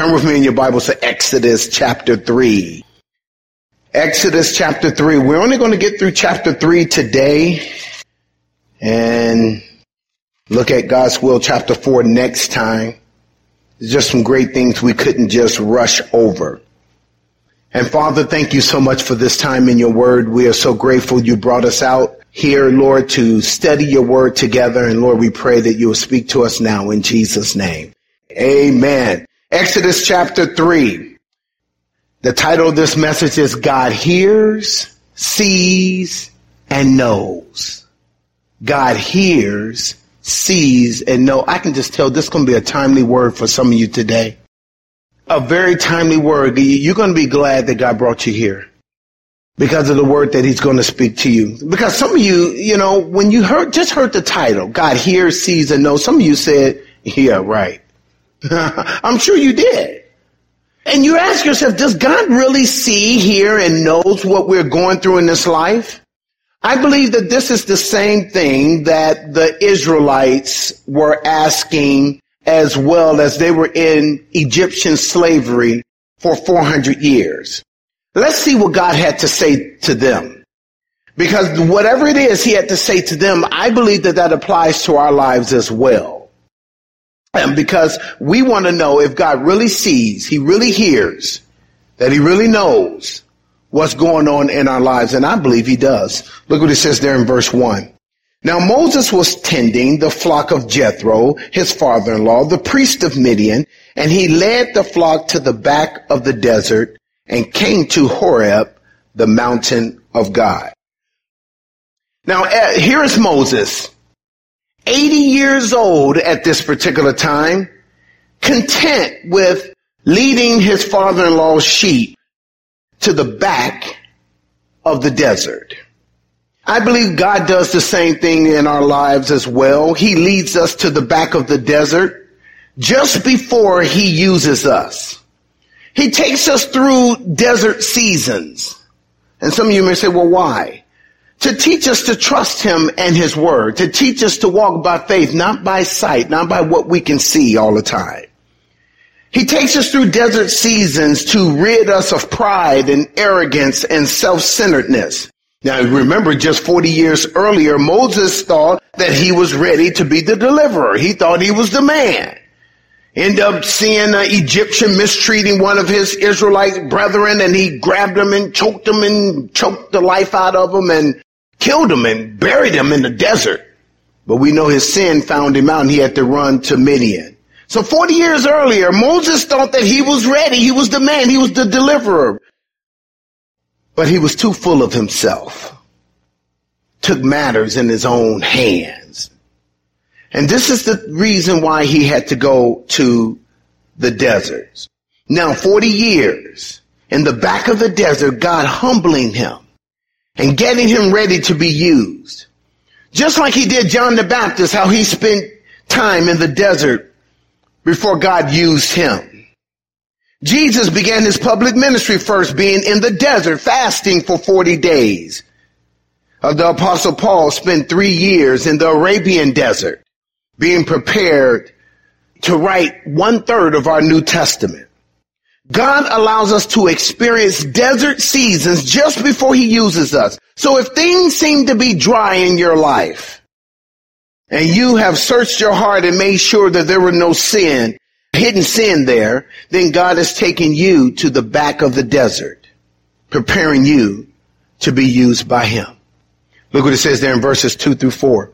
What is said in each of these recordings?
Turn with me in your Bibles to Exodus chapter 3. Exodus chapter 3. We're only going to get through chapter 3 today and look at God's will chapter 4 next time. There's just some great things we couldn't just rush over. And Father, thank you so much for this time in your word. We are so grateful you brought us out here, Lord, to study your word together. And Lord, we pray that you will speak to us now in Jesus' name. Amen. Exodus chapter 3. The title of this message is God Hears, Sees, and Knows. God hears, sees, and knows. I can just tell this is going to be a timely word for some of you today. A very timely word. You're going to be glad that God brought you here because of the word that he's going to speak to you. Because some of you, when you heard the title, God hears, sees, and knows, some of you said, yeah, right. I'm sure you did. And you ask yourself, does God really see, hear, and knows what we're going through in this life? I believe that this is the same thing that the Israelites were asking as well as they were in Egyptian slavery for 400 years. Let's see what God had to say to them. Because whatever it is he had to say to them, I believe that applies to our lives as well. And because we want to know if God really sees, he really hears, that he really knows what's going on in our lives. And I believe he does. Look what it says there in verse 1. Now Moses was tending the flock of Jethro, his father-in-law, the priest of Midian, and he led the flock to the back of the desert and came to Horeb, the mountain of God. Now here is Moses, 80 years old at this particular time, content with leading his father-in-law's sheep to the back of the desert. I believe God does the same thing in our lives as well. He leads us to the back of the desert just before he uses us. He takes us through desert seasons. And some of you may say, well, why? To teach us to trust him and his word, to teach us to walk by faith, not by sight, not by what we can see all the time. He takes us through desert seasons to rid us of pride and arrogance and self-centeredness. Now, remember, just 40 years earlier, Moses thought that he was ready to be the deliverer. He thought he was the man. End up seeing an Egyptian mistreating one of his Israelite brethren, and he grabbed him and choked the life out of him and killed him and buried him in the desert. But we know his sin found him out and he had to run to Midian. So 40 years earlier, Moses thought that he was ready. He was the man. He was the deliverer. But he was too full of himself. Took matters in his own hands. And this is the reason why he had to go to the deserts. Now, 40 years in the back of the desert, God humbling him and getting him ready to be used. Just like he did John the Baptist, how he spent time in the desert before God used him. Jesus began his public ministry first being in the desert, fasting for 40 days. The Apostle Paul spent 3 years in the Arabian desert, being prepared to write 1/3 of our New Testament. God allows us to experience desert seasons just before he uses us. So if things seem to be dry in your life and you have searched your heart and made sure that there were no hidden sin there, then God is taking you to the back of the desert, preparing you to be used by him. Look what it says there in verses 2 through 4.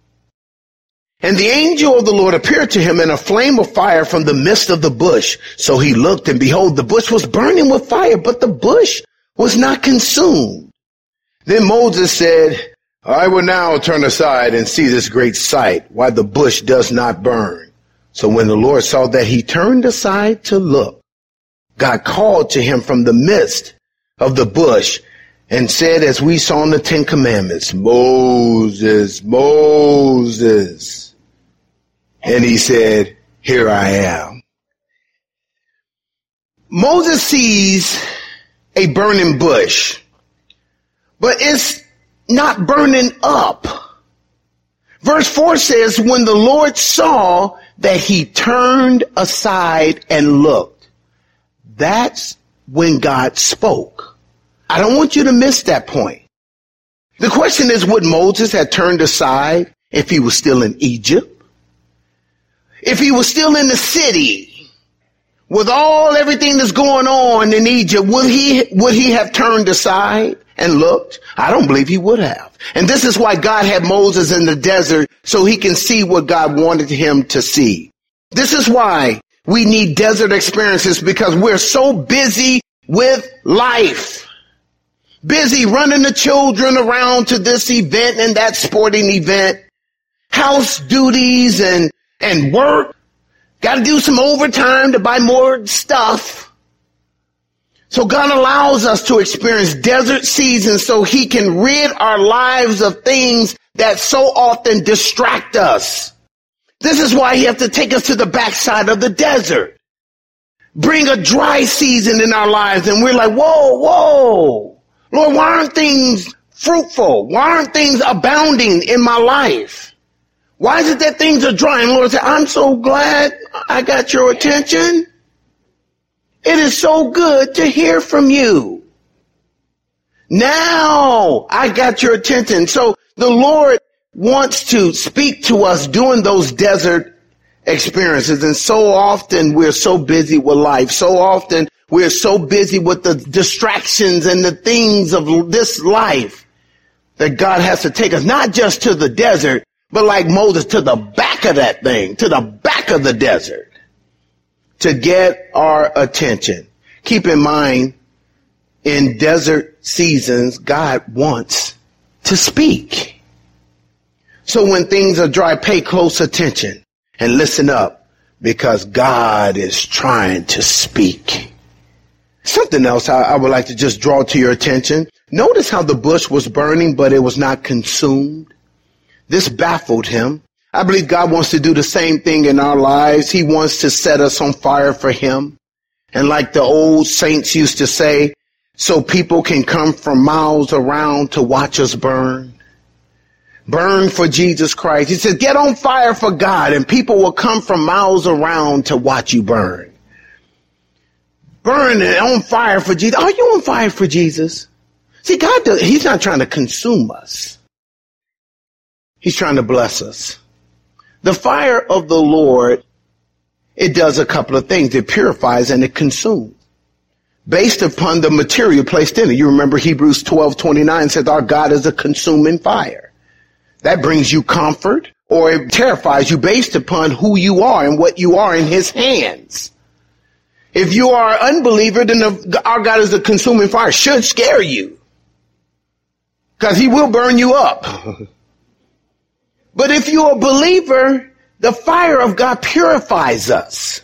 And the angel of the Lord appeared to him in a flame of fire from the midst of the bush. So he looked, and behold, the bush was burning with fire, but the bush was not consumed. Then Moses said, I will now turn aside and see this great sight, why the bush does not burn. So when the Lord saw that he turned aside to look, God called to him from the midst of the bush and said, as we saw in the 10 Commandments, Moses, Moses. And he said, here I am. Moses sees a burning bush, but it's not burning up. Verse 4 says, when the Lord saw that he turned aside and looked. That's when God spoke. I don't want you to miss that point. The question is, would Moses have turned aside if he was still in Egypt? If he was still in the city with everything that's going on in Egypt, would he have turned aside and looked? I don't believe he would have. And this is why God had Moses in the desert, so he can see what God wanted him to see. This is why we need desert experiences, because we're so busy with life. Busy running the children around to this event and that sporting event, house duties and work. Got to do some overtime to buy more stuff. So God allows us to experience desert seasons so he can rid our lives of things that so often distract us. This is why he has to take us to the backside of the desert. Bring a dry season in our lives, and we're like, whoa. Lord, why aren't things fruitful? Why aren't things abounding in my life? Why is it that things are dry? And Lord said, I'm so glad I got your attention. It is so good to hear from you. Now I got your attention. So the Lord wants to speak to us during those desert experiences. And so often we're so busy with life. So often we're so busy with the distractions and the things of this life that God has to take us not just to the desert, but like Moses, to the back of that thing, to the back of the desert to get our attention. Keep in mind, in desert seasons, God wants to speak. So when things are dry, pay close attention and listen up, because God is trying to speak. Something else I would like to just draw to your attention. Notice how the bush was burning, but it was not consumed. This baffled him. I believe God wants to do the same thing in our lives. He wants to set us on fire for him. And like the old saints used to say, so people can come from miles around to watch us burn. Burn for Jesus Christ. He says, get on fire for God, and people will come from miles around to watch you burn. Burn and on fire for Jesus. Are you on fire for Jesus? See, he's not trying to consume us. He's trying to bless us. The fire of the Lord, it does a couple of things. It purifies and it consumes based upon the material placed in it. You remember Hebrews 12:29 says our God is a consuming fire. That brings you comfort, or it terrifies you based upon who you are and what you are in his hands. If you are an unbeliever, then our God is a consuming fire. Should scare you, because he will burn you up. But if you're a believer, the fire of God purifies us.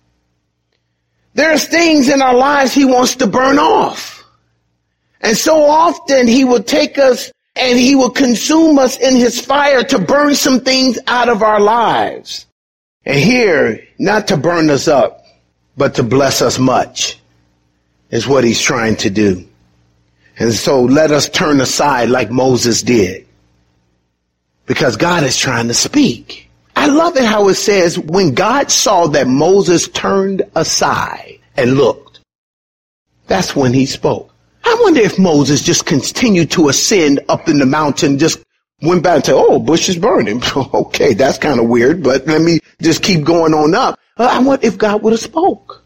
There's things in our lives he wants to burn off. And so often he will take us and he will consume us in his fire to burn some things out of our lives. And here, not to burn us up, but to bless us much is what he's trying to do. And so let us turn aside like Moses did, because God is trying to speak. I love it how it says, when God saw that Moses turned aside and looked, that's when he spoke. I wonder if Moses just continued to ascend up in the mountain, just went back and said, oh, bush is burning. Okay, that's kind of weird, but let me just keep going on up. I wonder if God would have spoke.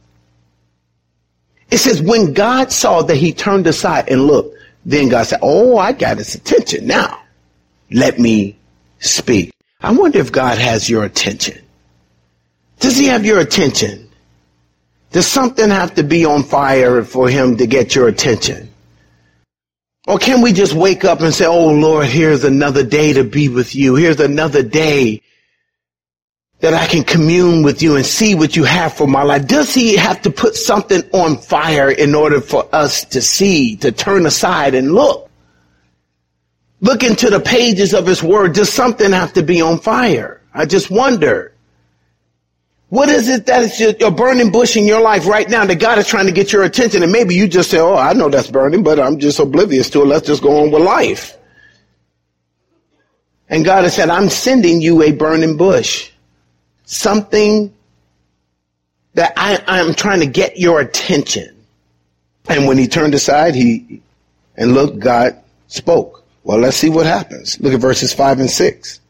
It says, when God saw that he turned aside and looked, then God said, oh, I got his attention now. Let me speak. I wonder if God has your attention. Does he have your attention? Does something have to be on fire for him to get your attention? Or can we just wake up and say, oh, Lord, here's another day to be with you. Here's another day that I can commune with you and see what you have for my life. Does he have to put something on fire in order for us to see, to turn aside and look? Look into the pages of his word. Does something have to be on fire? I just wonder. What is it that is your burning bush in your life right now that God is trying to get your attention? And maybe you just say, oh, I know that's burning, but I'm just oblivious to it. Let's just go on with life. And God has said, I'm sending you a burning bush. Something that I am trying to get your attention. And when he turned aside, and looked, God spoke. Well, let's see what happens. Look at verses 5 and 6.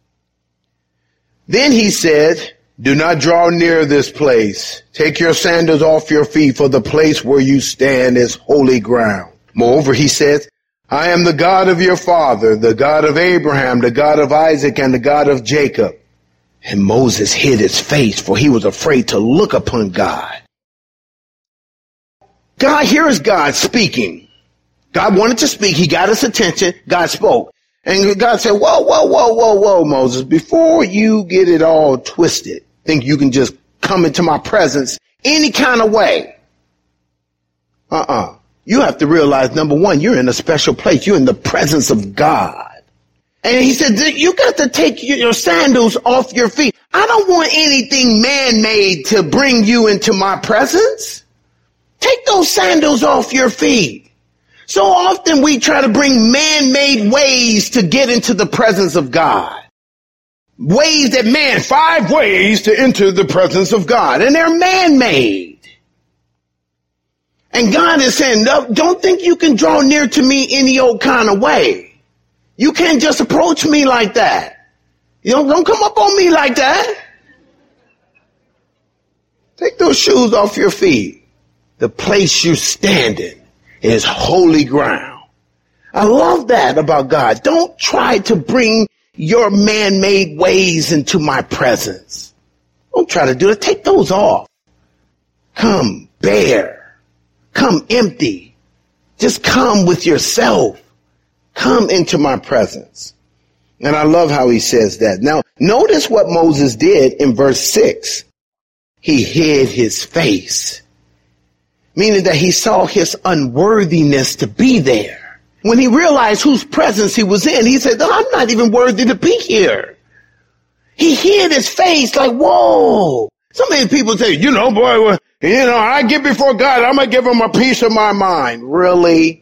Then he said, do not draw near this place. Take your sandals off your feet, for the place where you stand is holy ground. Moreover, he says, I am the God of your father, the God of Abraham, the God of Isaac, and the God of Jacob. And Moses hid his face, for he was afraid to look upon God. Here's God speaking. God wanted to speak. He got his attention. God spoke. And God said, whoa, Moses, before you get it all twisted, think you can just come into my presence any kind of way. You have to realize, number one, you're in a special place. You're in the presence of God. And he said, you got to take your sandals off your feet. I don't want anything man-made to bring you into my presence. Take those sandals off your feet. So often we try to bring man-made ways to get into the presence of God. Ways that 5 ways to enter the presence of God. And they're man-made. And God is saying, no, don't think you can draw near to me any old kind of way. You can't just approach me like that. Don't come up on me like that. Take those shoes off your feet. The place you're standing is holy ground. I love that about God. Don't try to bring your man-made ways into my presence. Don't try to do it. Take those off. Come bare. Come empty. Just come with yourself. Come into my presence. And I love how he says that. Now, notice what Moses did in verse 6. He hid his face, meaning that he saw his unworthiness to be there. When he realized whose presence he was in, he said, I'm not even worthy to be here. He hid his face like, whoa. Some of these people say, boy, I get before God, I'm going to give him a piece of my mind. Really?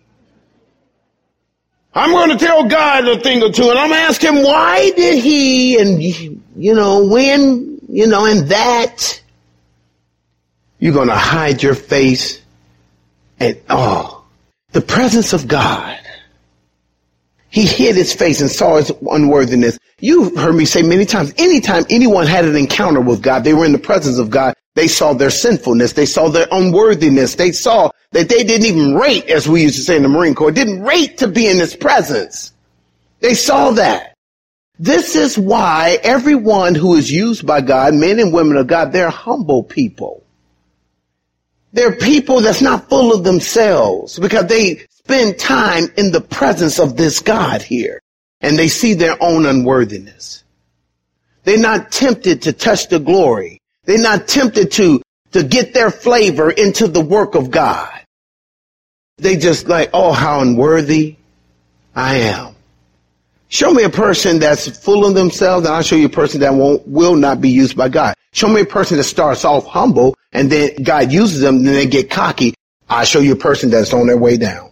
I'm going to tell God a thing or two, and I'm going to ask him, why did he, and, when, and that. You're going to hide your face, and, the presence of God. He hid his face and saw his unworthiness. You've heard me say many times, anytime anyone had an encounter with God, they were in the presence of God, they saw their sinfulness, they saw their unworthiness, they saw that they didn't even rate, as we used to say in the Marine Corps, didn't rate to be in his presence. They saw that. This is why everyone who is used by God, men and women of God, they're humble people. They're people that's not full of themselves because they spend time in the presence of this God here and they see their own unworthiness. They're not tempted to touch the glory. They're not tempted to get their flavor into the work of God. They just like, how unworthy I am. Show me a person that's full of themselves, and I'll show you a person that will not be used by God. Show me a person that starts off humble, and then God uses them, and then they get cocky. I'll show you a person that's on their way down.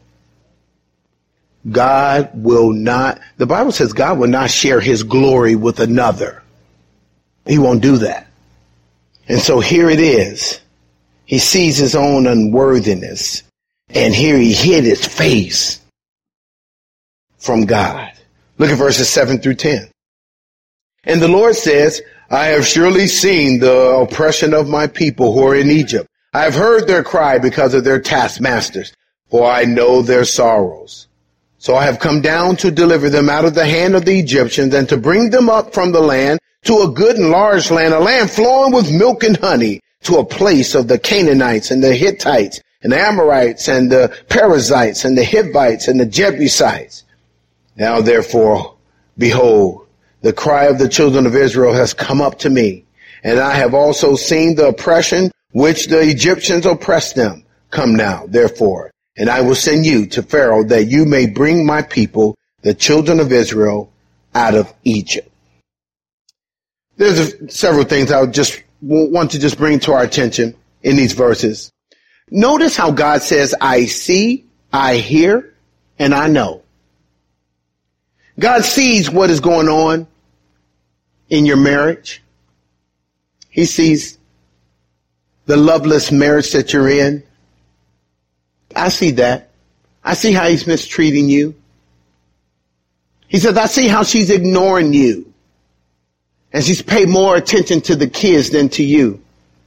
God will not, the Bible says God will not share his glory with another. He won't do that. And so here it is. He sees his own unworthiness, and here he hid his face from God. Look at verses 7 through 10. And the Lord says, I have surely seen the oppression of my people who are in Egypt. I have heard their cry because of their taskmasters, for I know their sorrows. So I have come down to deliver them out of the hand of the Egyptians and to bring them up from the land to a good and large land, a land flowing with milk and honey, to a place of the Canaanites and the Hittites and the Amorites and the Perizzites and the Hivites and the Jebusites. Now therefore, behold, the cry of the children of Israel has come up to me, and I have also seen the oppression which the Egyptians oppressed them. Come now, therefore, and I will send you to Pharaoh that you may bring my people, the children of Israel, out of Egypt. There's several things I just want to just bring to our attention in these verses. Notice how God says, I see, I hear, and I know. God sees what is going on in your marriage. He sees the loveless marriage that you're in. I see that. I see how he's mistreating you. He says, I see how she's ignoring you. And she's paid more attention to the kids than to you.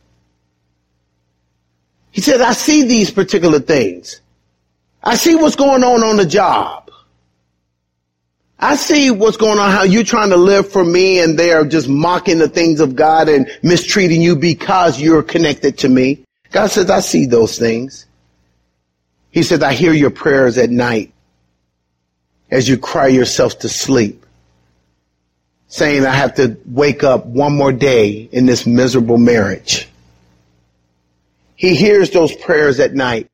He said, I see these particular things. I see what's going on the job. I see what's going on, how you're trying to live for me and they are just mocking the things of God and mistreating you because you're connected to me. God says, I see those things. He says, I hear your prayers at night as you cry yourself to sleep, saying I have to wake up one more day in this miserable marriage. He hears those prayers at night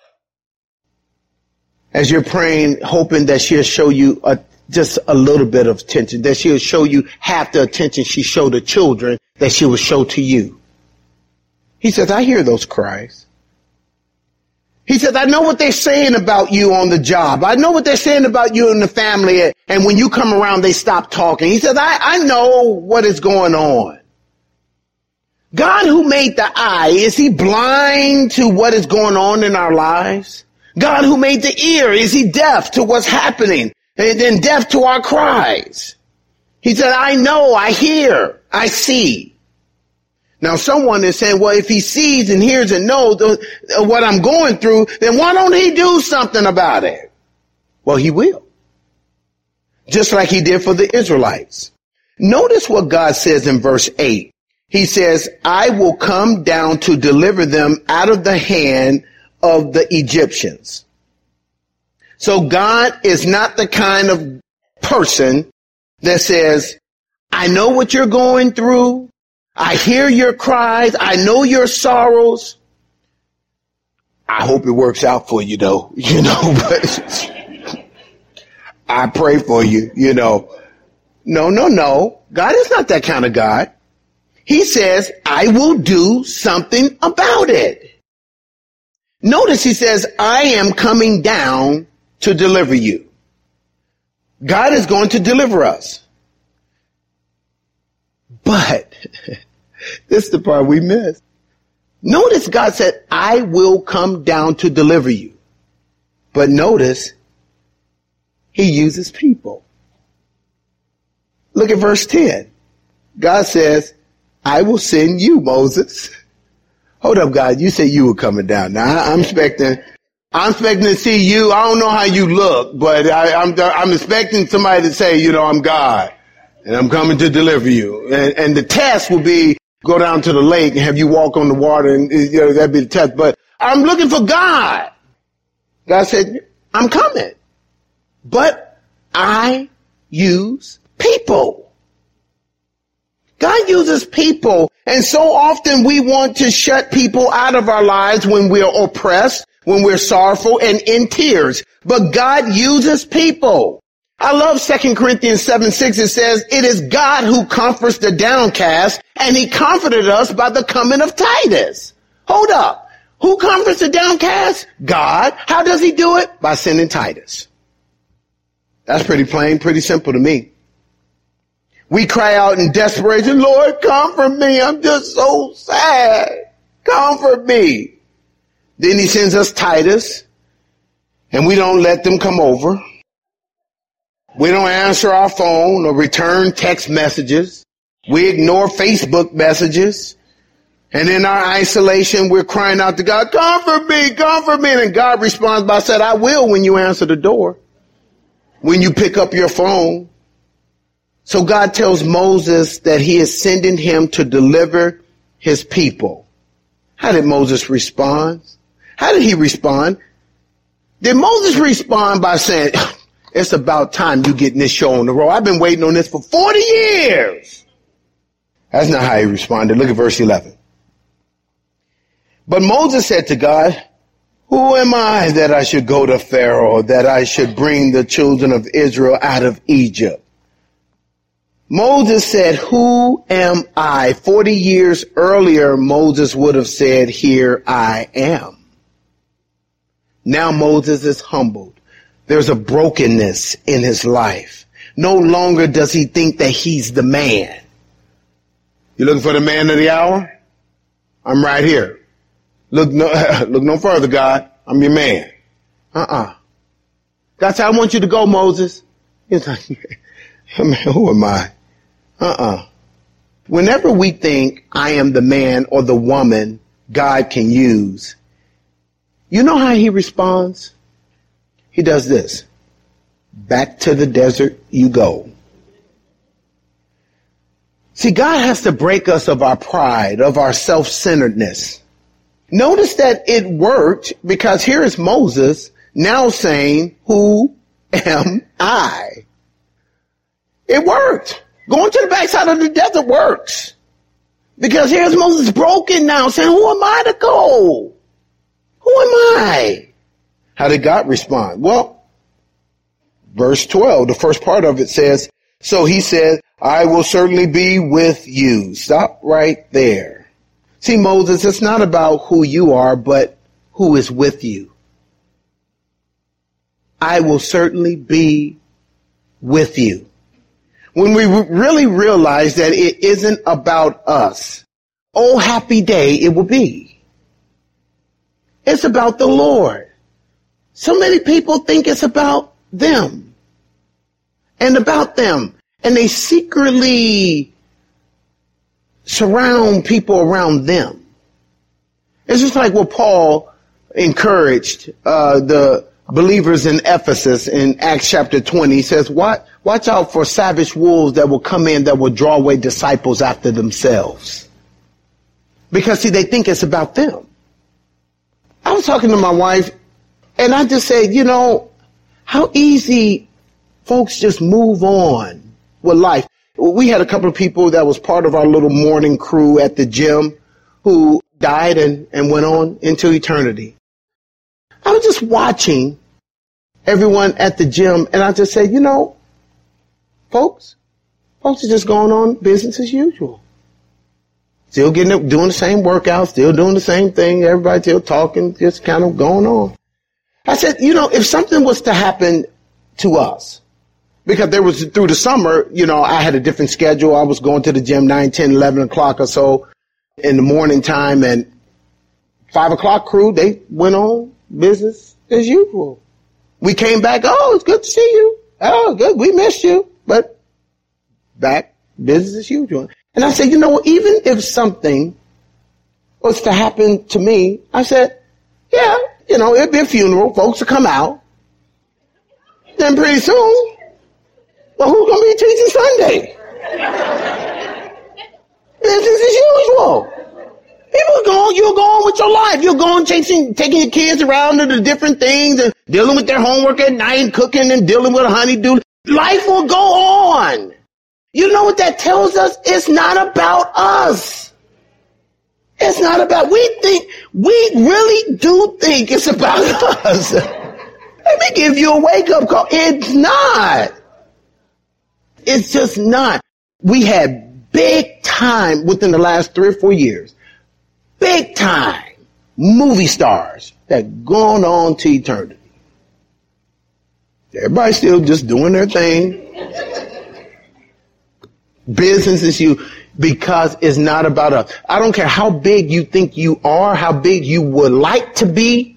as you're praying, hoping that she'll show you just a little bit of attention, that she'll show you half the attention she showed the children that she will show to you. He says, I hear those cries. He says, I know what they're saying about you on the job. I know what they're saying about you in the family. And when you come around, they stop talking. He says, I know what is going on. God who made the eye, is he blind to what is going on in our lives? God who made the ear, is he deaf to what's happening and then deaf to our cries? He said, I know, I hear, I see. Now someone is saying, well, if he sees and hears and knows what I'm going through, then why don't he do something about it? Well, he will. Just like he did for the Israelites. Notice what God says in verse 8. He says, I will come down to deliver them out of the hand of the Egyptians. So God is not the kind of person that says, I know what you're going through. I hear your cries. I know your sorrows. I hope it works out for you though, but I pray for you, No. God is not that kind of God. He says, I will do something about it. Notice he says, I am coming down to deliver you. God is going to deliver us. But this is the part we miss. Notice God said, I will come down to deliver you. But notice he uses people. Look at verse 10. God says, I will send you, Moses. Hold up, God. You said you were coming down. Now I'm expecting to see you. I don't know how you look, but I'm expecting somebody to say, I'm God and I'm coming to deliver you. And the test will be go down to the lake and have you walk on the water and that'd be the test. But I'm looking for God. God said, I'm coming, but I use people. God uses people. And so often we want to shut people out of our lives when we're oppressed, when we're sorrowful and in tears. But God uses people. I love 2 Corinthians 7:6. It says, it is God who comforts the downcast, and he comforted us by the coming of Titus. Hold up. Who comforts the downcast? God. How does he do it? By sending Titus. That's pretty plain, pretty simple to me. We cry out in desperation, Lord, comfort me. I'm just so sad. Comfort me. Then he sends us Titus, and we don't let them come over. We don't answer our phone or return text messages. We ignore Facebook messages. And in our isolation, we're crying out to God, comfort me, comfort me. And God responds by saying, I will when you answer the door, when you pick up your phone. So God tells Moses that he is sending him to deliver his people. How did Moses respond? How did he respond? Did Moses respond by saying, it's about time you getting this show on the road. I've been waiting on this for 40 years. That's not how he responded. Look at verse 11. But Moses said to God, who am I that I should go to Pharaoh, that I should bring the children of Israel out of Egypt? Moses said, who am I? 40 years earlier, Moses would have said, here I am. Now Moses is humbled. There's a brokenness in his life. No longer does he think that he's the man. You looking for the man of the hour? I'm right here. Look no further, God. I'm your man. God said, I want you to go, Moses. He's like, man, who am I? Whenever we think I am the man or the woman God can use, you know how he responds? He does this. Back to the desert you go. See, God has to break us of our pride, of our self-centeredness. Notice that it worked because here is Moses now saying, who am I? It worked. Going to the backside of the desert works. Because here's Moses broken now saying, who am I to go? Who am I? How did God respond? Well, verse 12, the first part of it says, so he said, I will certainly be with you. Stop right there. See, Moses, it's not about who you are, but who is with you. I will certainly be with you. When we really realize that it isn't about us, oh, happy day it will be. It's about the Lord. So many people think it's about them and about them. And they secretly surround people around them. It's just like what Paul encouraged the believers in Ephesus in Acts chapter 20. He says, watch out for savage wolves that will come in that will draw away disciples after themselves. Because, see, they think it's about them. I was talking to my wife, and I just said, you know, how easy folks just move on with life. We had a couple of people that was part of our little morning crew at the gym who died and went on into eternity. I was just watching everyone at the gym, and I just said, you know, folks are just going on business as usual. Still getting up, doing the same workouts, still doing the same thing, everybody still talking, just kind of going on. I said, you know, if something was to happen to us, because there was through the summer, you know, I had a different schedule. I was going to the gym 9, 10, 11 o'clock or so in the morning time, and 5 o'clock crew, they went on business as usual. We came back. Oh, it's good to see you. Oh, good. We missed you, but back business as usual. And I said, you know, even if something was to happen to me, I said, yeah, you know, it'd be a funeral. Folks will come out. Then pretty soon, well, who's going to be teaching Sunday? Business as usual. People go, you're going with your life. You're going taking your kids around to the different things and dealing with their homework at night, cooking and dealing with a honeydew. Life will go on. You know what that tells us? It's not about us. It's not about, we really do think it's about us. Let me give you a wake-up call. It's not. It's just not. We had big time within the last 3 or 4 years. Big time movie stars that gone on to eternity. Everybody's still just doing their thing. Business is you, because it's not about us. I don't care how big you think you are, how big you would like to be.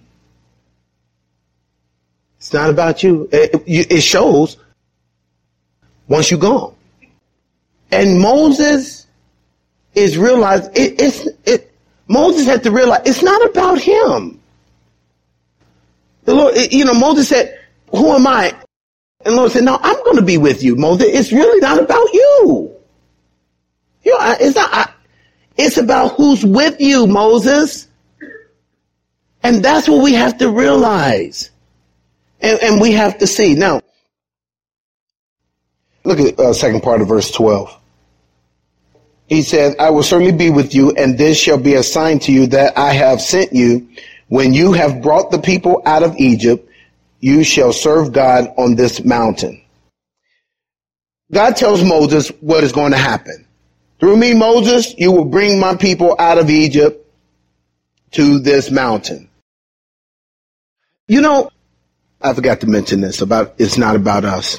It's not about you. It shows once you're gone. And Moses is realized Moses had to realize it's not about him. The Lord, you know, Moses said, who am I? And the Lord said, no, I'm going to be with you, Moses. It's really not about you. You know, it's about who's with you, Moses. And that's what we have to realize. And we have to see. Now, look at the second part of verse 12. He said, I will certainly be with you, and this shall be a sign to you that I have sent you. When you have brought the people out of Egypt, you shall serve God on this mountain. God tells Moses what is going to happen. Through me, Moses, you will bring my people out of Egypt to this mountain. You know, I forgot to mention this about, it's not about us.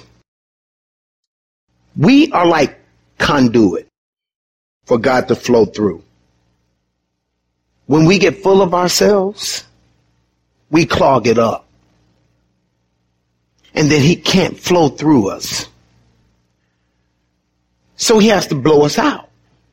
We are like conduit for God to flow through. when we get full of ourselves, we clog it up. And then he can't flow through us. So he has to blow us out.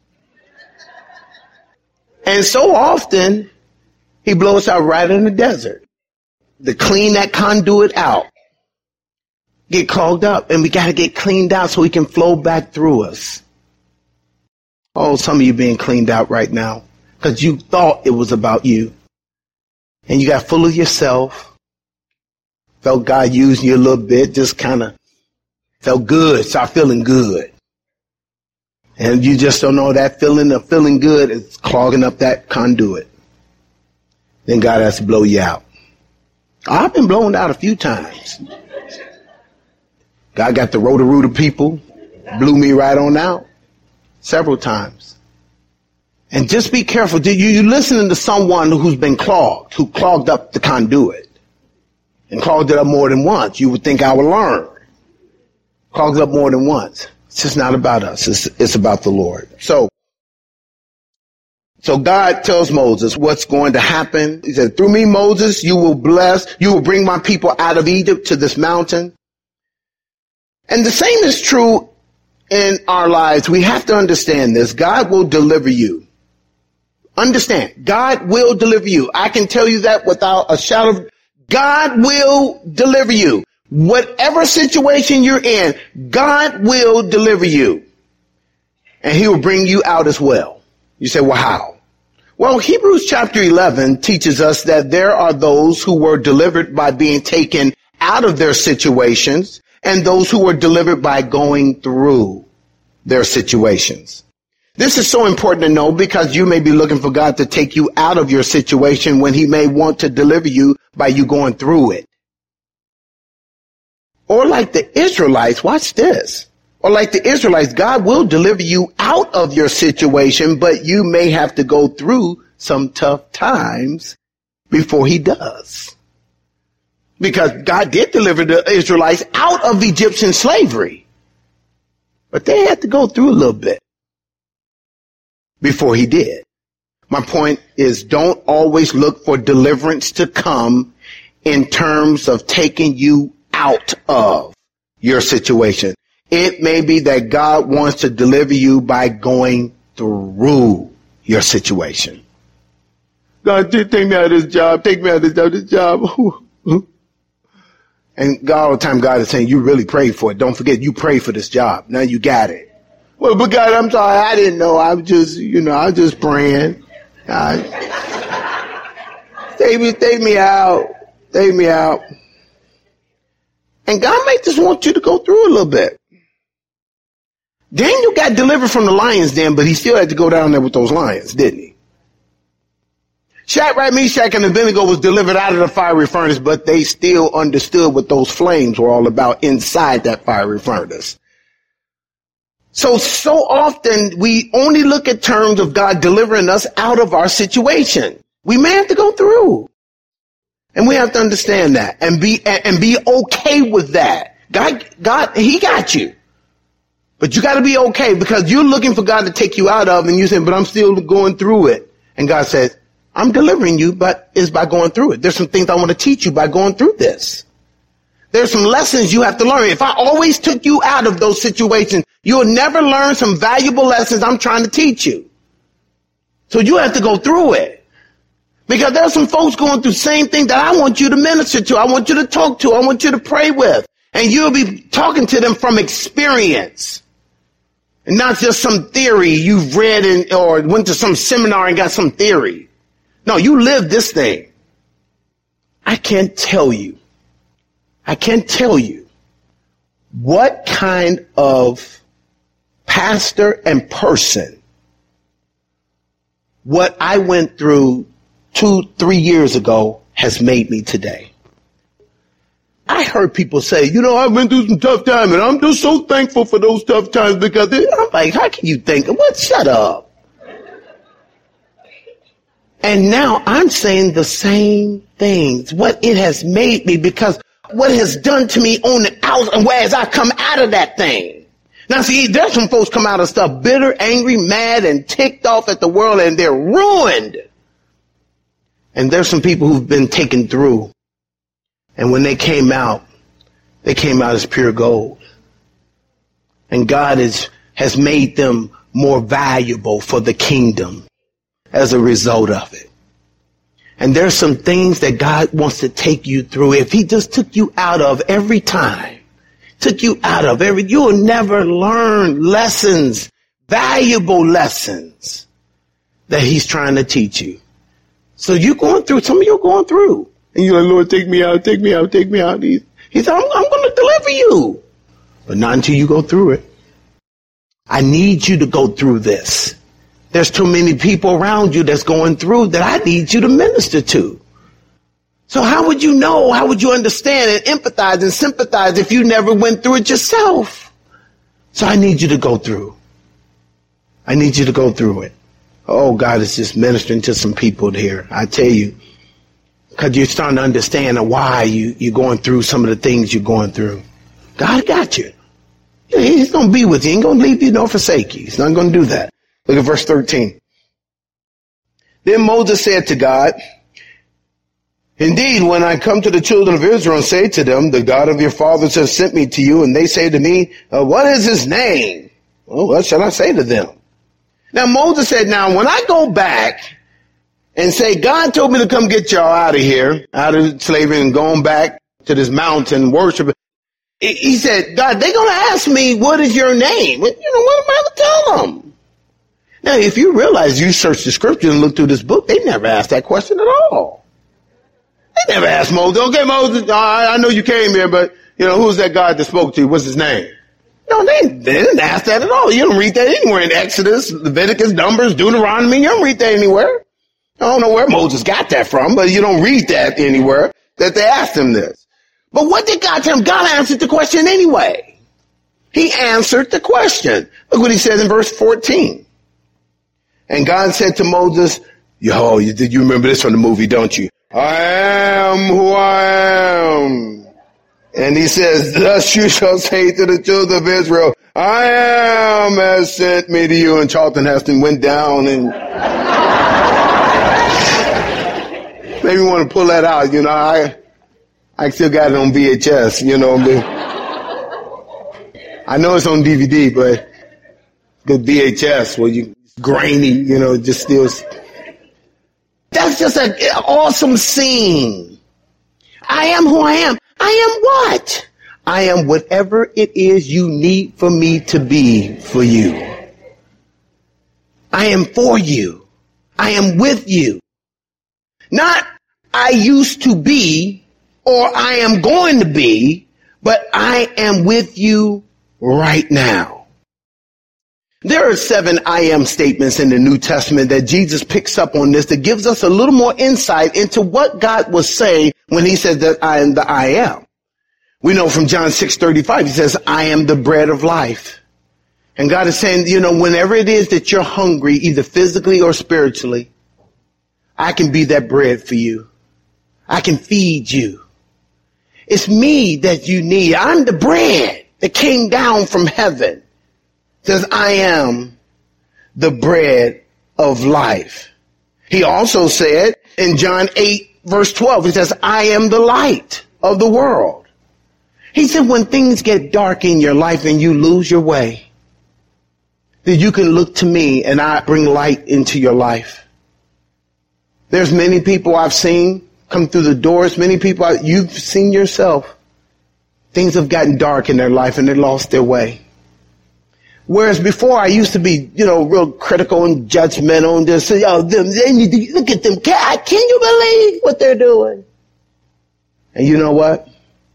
And so often, he blows us out right in the desert to clean that conduit out. Get clogged up, and we got to get cleaned out so he can flow back through us. Oh, some of you being cleaned out right now because you thought it was about you. And you got full of yourself. Felt God using you a little bit, just kind of felt good, start feeling good. And you just don't know that feeling of feeling good is clogging up that conduit. Then God has to blow you out. I've been blown out a few times. God got the Roto-Rooter people, blew me right on out several times. And just be careful. You're listening to someone who's been clogged, who clogged up the conduit and clogged it up more than once. You would think I would learn. Clogged it up more than once. It's just not about us. It's about the Lord. So God tells Moses what's going to happen. He said, through me, Moses, you will bring my people out of Egypt to this mountain. And the same is true in our lives. We have to understand this. God will deliver you. Understand, God will deliver you. I can tell you that without a shadow of, God will deliver you. Whatever situation you're in, God will deliver you. And he will bring you out as well. You say, well, how? Well, Hebrews chapter 11 teaches us that there are those who were delivered by being taken out of their situations and those who were delivered by going through their situations. This is so important to know because you may be looking for God to take you out of your situation when he may want to deliver you by you going through it. Or like the Israelites, watch this. Or like the Israelites, God will deliver you out of your situation, but you may have to go through some tough times before he does. Because God did deliver the Israelites out of Egyptian slavery. But they had to go through a little bit before he did. My point is, don't always look for deliverance to come in terms of taking you out of your situation. It may be that God wants to deliver you by going through your situation. God, take me out of this job. Take me out of this job. And God, all the time, God is saying, you really prayed for it. Don't forget, you prayed for this job. Now you got it. Well, but God, I'm sorry. I didn't know. I was just, I was just praying. Take me out. Take me out. And God may just want you to go through a little bit. Daniel got delivered from the lion's den, but he still had to go down there with those lions, didn't he? Shadrach, Meshach, and Abednego was delivered out of the fiery furnace, but they still understood what those flames were all about inside that fiery furnace. So often we only look at terms of God delivering us out of our situation. We may have to go through. And we have to understand that and be okay with that. God, he got you. But you got to be okay because you're looking for God to take you out of and you say, but I'm still going through it. And God says, I'm delivering you, but it's by going through it. There's some things I want to teach you by going through this. There's some lessons you have to learn. If I always took you out of those situations, you'll never learn some valuable lessons I'm trying to teach you. So you have to go through it. Because there are some folks going through the same thing that I want you to minister to. I want you to talk to. I want you to pray with. And you'll be talking to them from experience. And not just some theory you've read or went to some seminar and got some theory. No, you live this thing. I can't tell you what kind of pastor and person what I went through 2-3 years ago has made me today. I heard people say, I've been through some tough times and I'm just so thankful for those tough times because I'm like, how can you think? What? Shut up. And now I'm saying the same things, what it has made me because what it has done to me on the outside and whereas I come out of that thing. Now see, there's some folks come out of stuff bitter, angry, mad, and ticked off at the world and they're ruined. And there's some people who've been taken through. And when they came out as pure gold. And God has made them more valuable for the kingdom as a result of it. And there's some things that God wants to take you through. If he just took you out of every time, you will never learn lessons, valuable lessons that he's trying to teach you. So you're going through, some of you are going through. And you're like, Lord, take me out. He said, I'm going to deliver you. But not until you go through it. I need you to go through this. There's too many people around you that's going through that I need you to minister to. So how would you know? How would you understand and empathize and sympathize if you never went through it yourself? So I need you to go through. I need you to go through it. Oh, God is just ministering to some people here. I tell you, because you're starting to understand why you're going through some of the things you're going through. God got you. He's going to be with you. He ain't going to leave you nor forsake you. He's not going to do that. Look at verse 13. Then Moses said to God, indeed, when I come to the children of Israel and say to them, the God of your fathers has sent me to you, and they say to me, what is his name? Well, what shall I say to them? Now Moses said, now when I go back and say, God told me to come get y'all out of here, out of slavery and going back to this mountain worship. He said, God, they're going to ask me, what is your name? What am I going to tell them? Now, if you realize you search the scripture and look through this book, they never asked that question at all. They never asked Moses, okay, Moses, I know you came here, but, who's that God that spoke to you? What's his name? No, they didn't ask that at all. You don't read that anywhere in Exodus, Leviticus, Numbers, Deuteronomy. You don't read that anywhere. I don't know where Moses got that from, but you don't read that anywhere that they asked him this. But what did God tell him? God answered the question anyway. He answered the question. Look what he says in verse 14. And God said to Moses, you remember this from the movie, don't you? I am who I am. And he says, thus you shall say to the children of Israel, I am has sent me to you. And Charlton Heston went down and maybe want to pull that out. I still got it on VHS, I know it's on DVD, but good VHS where it's grainy, just still. That's just an awesome scene. I am who I am. I am what? I am whatever it is you need for me to be for you. I am for you. I am with you. Not I used to be or I am going to be, but I am with you right now. There are 7 I am statements in the New Testament that Jesus picks up on this that gives us a little more insight into what God was saying when he said that I am the I am. We know from John 6:35, he says, I am the bread of life. And God is saying, whenever it is that you're hungry, either physically or spiritually, I can be that bread for you. I can feed you. It's me that you need. I'm the bread that came down from heaven. It says, I am the bread of life. He also said in John 8, verse 12, he says, I am the light of the world. He said, when things get dark in your life and you lose your way, then you can look to me and I bring light into your life. There's many people I've seen come through the doors, many people you've seen yourself. Things have gotten dark in their life and they lost their way. Whereas before I used to be, real critical and judgmental and just say, they need to look at them. Can you believe what they're doing? And you know what?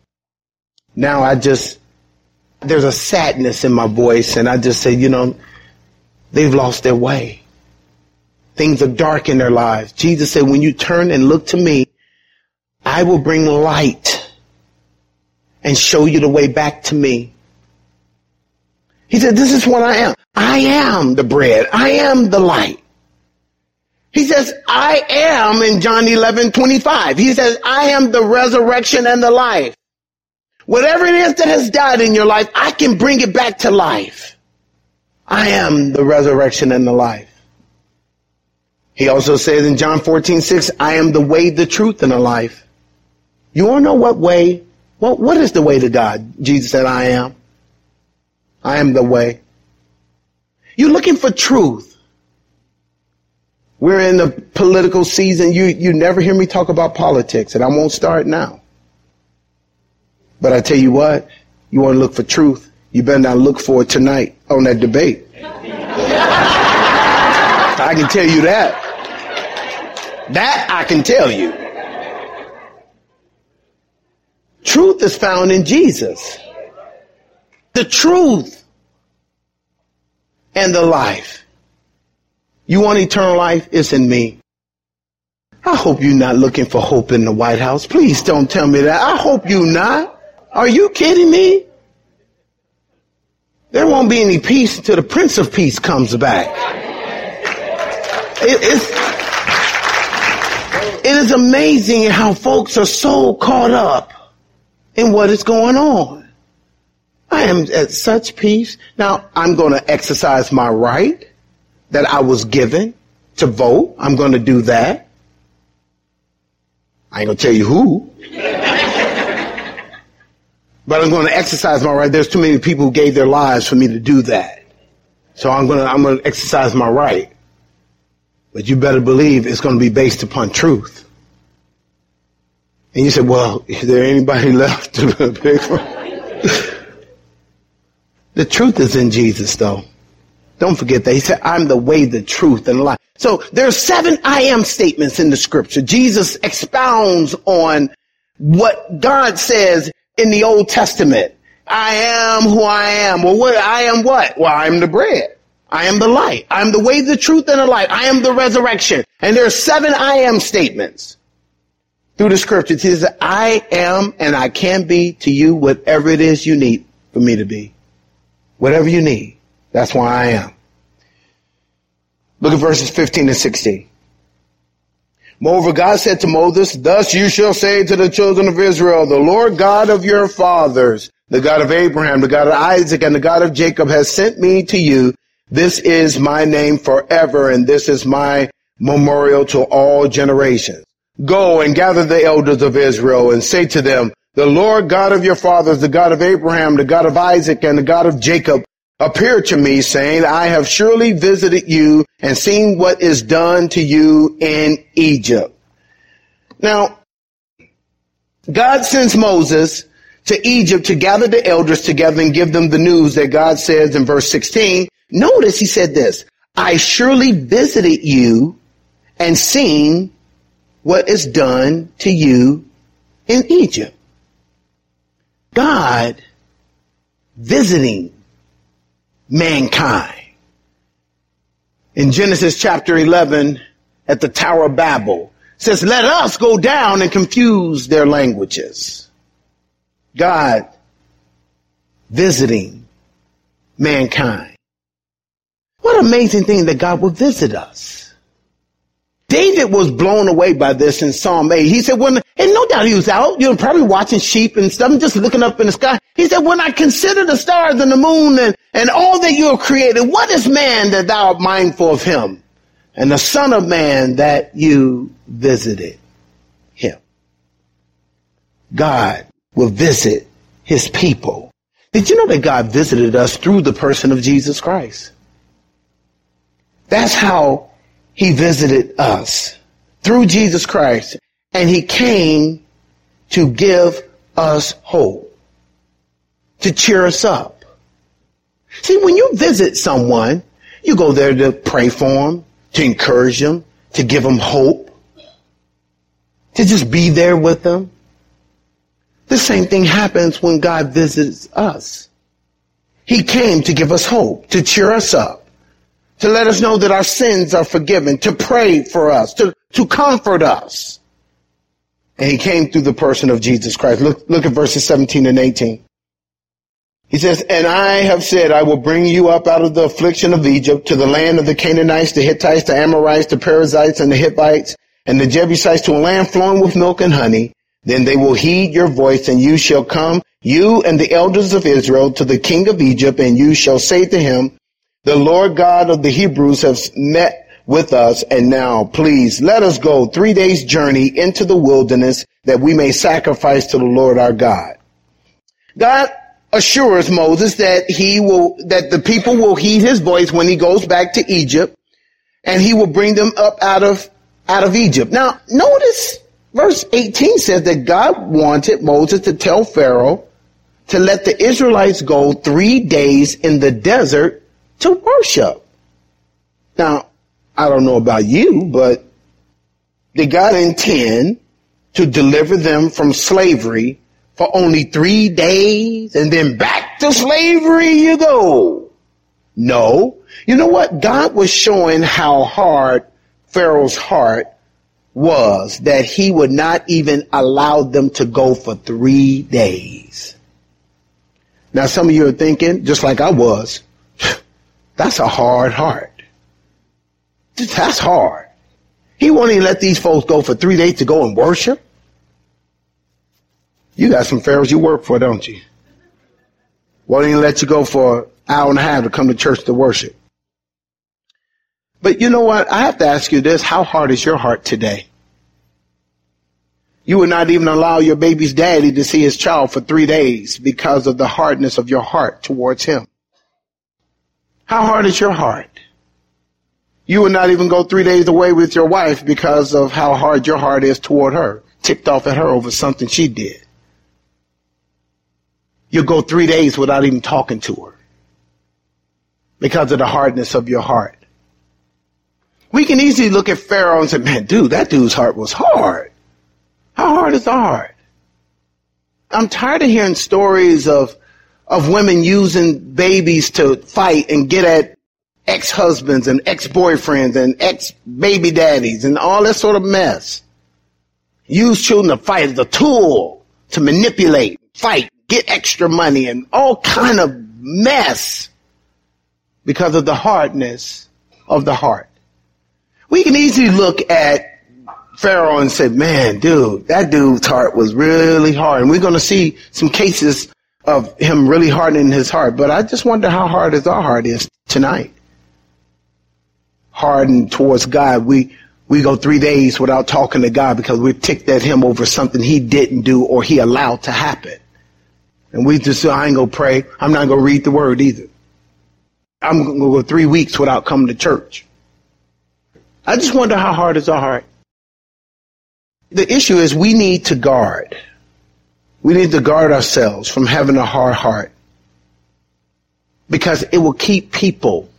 Now there's a sadness in my voice and I just say, they've lost their way. Things are dark in their lives. Jesus said, when you turn and look to me, I will bring light and show you the way back to me. He said, this is what I am. I am the bread. I am the light. He says, I am in John 11:25. He says, I am the resurrection and the life. Whatever it is that has died in your life, I can bring it back to life. I am the resurrection and the life. He also says in John 14:6, I am the way, the truth, and the life. You want to know what way? What is the way to God? Jesus said, I am. I am the way. You're looking for truth. We're in the political season. You never hear me talk about politics, and I won't start now. But I tell you what, you want to look for truth, you better not look for it tonight on that debate. I can tell you that. That I can tell you. Truth is found in Jesus. The truth and the life. You want eternal life? It's in me. I hope you're not looking for hope in the White House. Please don't tell me that. I hope you're not. Are you kidding me? There won't be any peace until the Prince of Peace comes back. It is amazing how folks are so caught up in what is going on. I am at such peace. Now, I'm going to exercise my right that I was given to vote. I'm going to do that. I ain't going to tell you who. But I'm going to exercise my right. There's too many people who gave their lives for me to do that. So I'm going to exercise my right. But you better believe it's going to be based upon truth. And you said, well, is there anybody left to pick from? The truth is in Jesus, though. Don't forget that. He said, I'm the way, the truth, and the life. So there are 7 I am statements in the scripture. Jesus expounds on what God says in the Old Testament. I am who I am. Well, I am what? Well, I am the bread. I am the light. I am the way, the truth, and the life. I am the resurrection. And there are 7 I am statements through the scriptures. He says, I am and I can be to you whatever it is you need for me to be. Whatever you need. That's why I am. Look at verses 15 and 16. Moreover, God said to Moses, thus you shall say to the children of Israel, the Lord God of your fathers, the God of Abraham, the God of Isaac, and the God of Jacob has sent me to you. This is my name forever, and this is my memorial to all generations. Go and gather the elders of Israel and say to them, the Lord God of your fathers, the God of Abraham, the God of Isaac, and the God of Jacob appeared to me, saying, I have surely visited you and seen what is done to you in Egypt. Now, God sends Moses to Egypt to gather the elders together and give them the news that God says in verse 16. Notice he said this, I surely visited you and seen what is done to you in Egypt. God visiting mankind. In Genesis chapter 11, at the Tower of Babel, says, let us go down and confuse their languages. God visiting mankind. What an amazing thing that God will visit us. David was blown away by this in Psalm 8. He said, and no doubt he was out, probably watching sheep and stuff, just looking up in the sky. He said, when I consider the stars and the moon and all that you have created, what is man that thou art mindful of him? And the son of man that you visited him. God will visit his people. Did you know that God visited us through the person of Jesus Christ? That's how he visited us, through Jesus Christ. And he came to give us hope, to cheer us up. See, when you visit someone, you go there to pray for them, to encourage them, to give them hope, to just be there with them. The same thing happens when God visits us. He came to give us hope, to cheer us up, to let us know that our sins are forgiven, to pray for us, to comfort us. And he came through the person of Jesus Christ. Look at verses 17 and 18. He says, and I have said, I will bring you up out of the affliction of Egypt to the land of the Canaanites, the Hittites, the Amorites, the Perizzites, and the Hivites, and the Jebusites, to a land flowing with milk and honey. Then they will heed your voice, and you shall come, you and the elders of Israel, to the king of Egypt, and you shall say to him, the Lord God of the Hebrews has met with us. And now, please, let us go 3 days journey into the wilderness that we may sacrifice to the Lord our God. God assures Moses that that the people will heed his voice when he goes back to Egypt, and he will bring them up out of Egypt. Now, notice verse 18 says that God wanted Moses to tell Pharaoh to let the Israelites go 3 days in the desert to worship. Now, I don't know about you, but did God intend to deliver them from slavery for only 3 days and then back to slavery you go? No. You know what? God was showing how hard Pharaoh's heart was, that he would not even allow them to go for 3 days. Now, some of you are thinking, just like I was, that's a hard heart. That's hard. He won't even let these folks go for 3 days to go and worship. You got some pharaohs you work for, don't you? Won't even let you go for an hour and a half to come to church to worship. But you know what? I have to ask you this. How hard is your heart today? You would not even allow your baby's daddy to see his child for 3 days because of the hardness of your heart towards him. How hard is your heart? You would not even go 3 days away with your wife because of how hard your heart is toward her, ticked off at her over something she did. You'll go 3 days without even talking to her because of the hardness of your heart. We can easily look at Pharaoh and say, man, dude, that dude's heart was hard. How hard is our heart? I'm tired of hearing stories of women using babies to fight and get at ex-husbands and ex-boyfriends and ex-baby daddies and all that sort of mess. Use children to fight as a tool to manipulate, fight, get extra money and all kind of mess because of the hardness of the heart. We can easily look at Pharaoh and say, man, dude, that dude's heart was really hard. And we're going to see some cases of him really hardening his heart. But I just wonder how hard is our heart is tonight. Hardened towards God. We go 3 days without talking to God because we're ticked at him over something he didn't do or he allowed to happen. And we just say, I ain't going to pray. I'm not going to read the word either. I'm going to go 3 weeks without coming to church. I just wonder how hard is our heart. The issue is we need to guard. We need to guard ourselves from having a hard heart because it will keep people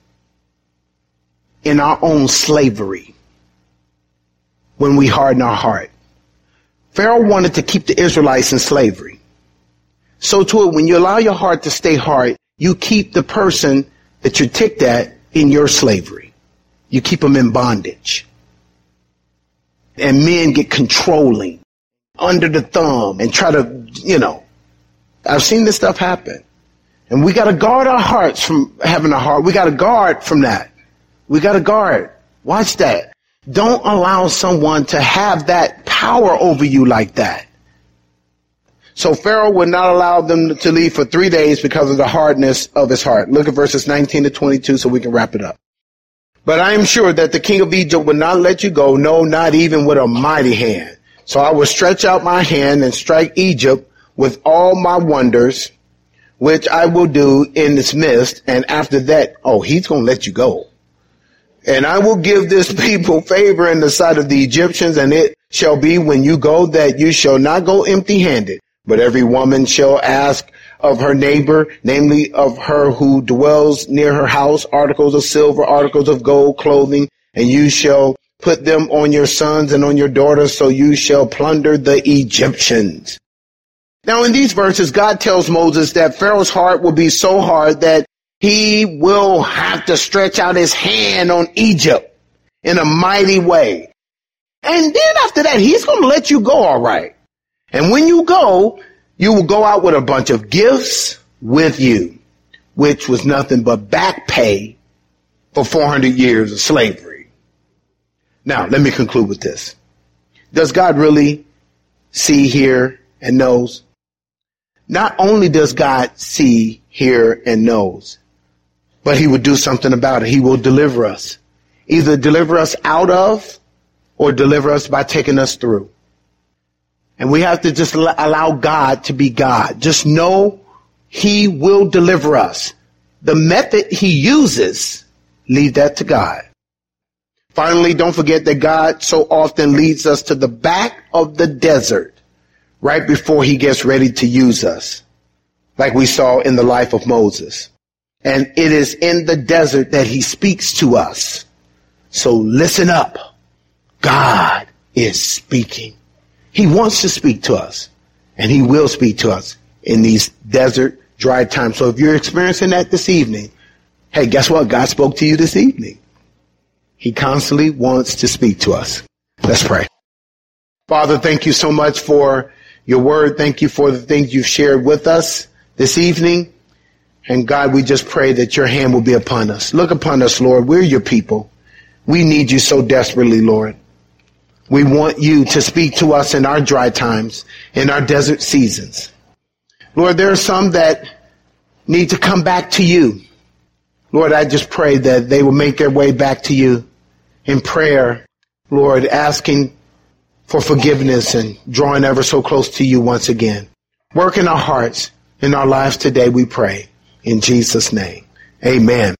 in our own slavery when we harden our heart. Pharaoh wanted to keep the Israelites in slavery. So too, when you allow your heart to stay hard, you keep the person that you're ticked at in your slavery. You keep them in bondage. And men get controlling, under the thumb, and try to, I've seen this stuff happen. And we got to guard our hearts from having a heart. We got to guard from that. We got to guard. Watch that. Don't allow someone to have that power over you like that. So Pharaoh would not allow them to leave for 3 days because of the hardness of his heart. Look at verses 19 to 22 so we can wrap it up. But I am sure that the king of Egypt will not let you go, no, not even with a mighty hand. So I will stretch out my hand and strike Egypt with all my wonders, which I will do in its midst. And after that, he's going to let you go. And I will give this people favor in the sight of the Egyptians, and it shall be when you go that you shall not go empty-handed. But every woman shall ask of her neighbor, namely of her who dwells near her house, articles of silver, articles of gold, clothing, and you shall put them on your sons and on your daughters, so you shall plunder the Egyptians. Now in these verses, God tells Moses that Pharaoh's heart will be so hard that he will have to stretch out his hand on Egypt in a mighty way. And then after that, he's going to let you go all right. And when you go, you will go out with a bunch of gifts with you, which was nothing but back pay for 400 years of slavery. Now, let me conclude with this. Does God really see, hear, and knows? Not only does God see, hear, and knows, but he will do something about it. He will deliver us. Either deliver us out of or deliver us by taking us through. And we have to just allow God to be God. Just know he will deliver us. The method he uses, leave that to God. Finally, don't forget that God so often leads us to the back of the desert right before he gets ready to use us, like we saw in the life of Moses. And it is in the desert that he speaks to us. So listen up. God is speaking. He wants to speak to us, and he will speak to us in these desert, dry times. So if you're experiencing that this evening, hey, guess what? God spoke to you this evening. He constantly wants to speak to us. Let's pray. Father, thank you so much for your word. Thank you for the things you've shared with us this evening. And God, we just pray that your hand will be upon us. Look upon us, Lord. We're your people. We need you so desperately, Lord. We want you to speak to us in our dry times, in our desert seasons. Lord, there are some that need to come back to you. Lord, I just pray that they will make their way back to you in prayer, Lord, asking for forgiveness and drawing ever so close to you once again. Work in our hearts, in our lives today, we pray. In Jesus' name, amen.